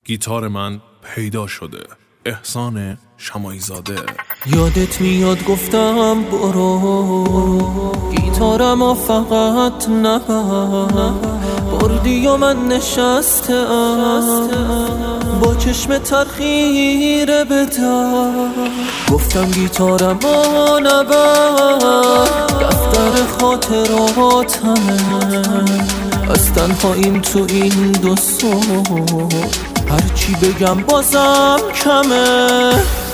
گیتار من پیدا شده. احسان شماعی زاده. یادت میاد گفتم برو گیتارمو فقط نبر، بردی و من نشستم با چشم ترخیره بدم. گفتم گیتارمو نبر، دفتر خاطراتمه، از تنهاییم تو این دو صبح، هرچی بگم بازم کمه.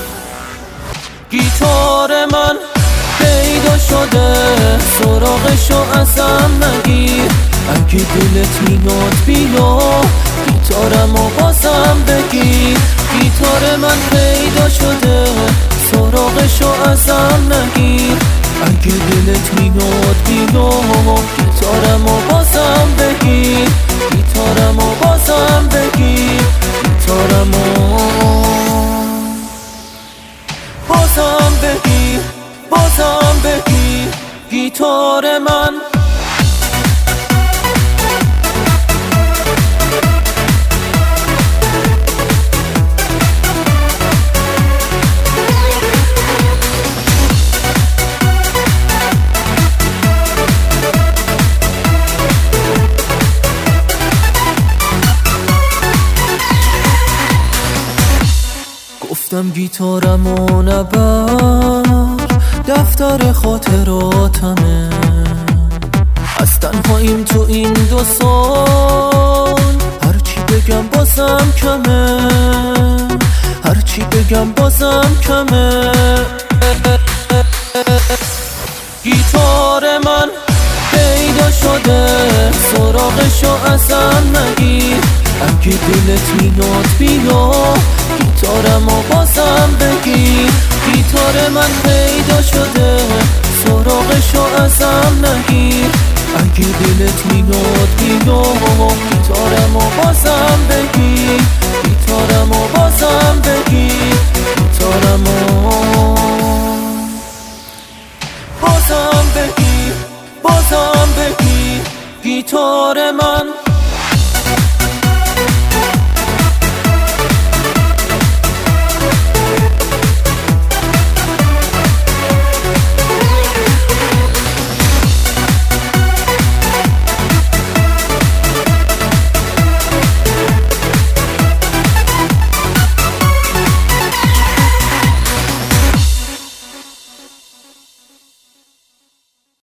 گیتار من پیدا شده، سراغشو ازم نگیر، اگه دلت میاد بیا گیتارمو بازم بگیر. گیتار من پیدا شده، سراغشو ازم نگیر، اگه دلت میاد بیا گیتارمو بازم بگیر. گیتارمو بازم بگیر، گیتارمو بازم بگیر، بازم بگیر. گیتار من گفتم گیتارمو نبر، دفتر خاطراتمه، از تنهاییم تو این دو سال، هرچی بگم بازم کمه، هرچی بگم بازم کمه. گیتار من پیدا شده، سراغشو ازم نگیر، اگه دلت میاد بیا گیتارمو بازم بگیر. گیتار من پیدا شده، سراغشو ازم نگیر، اگه دلت میاد بیا گیتارمو بازم بگیر. گیتارمو بازم بگیر، گیتارمو بازم بگیر، بازم بگیر. گیتار من